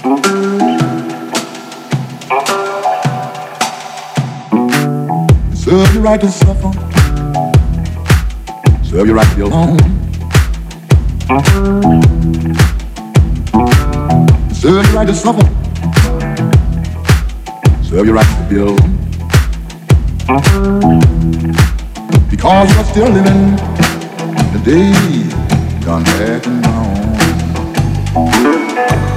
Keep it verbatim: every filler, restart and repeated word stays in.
Serve you right to suffer. Serve you right to be alone. Serve you right to suffer. Serve you right to be alone. Because you're still living the day gone back and gone.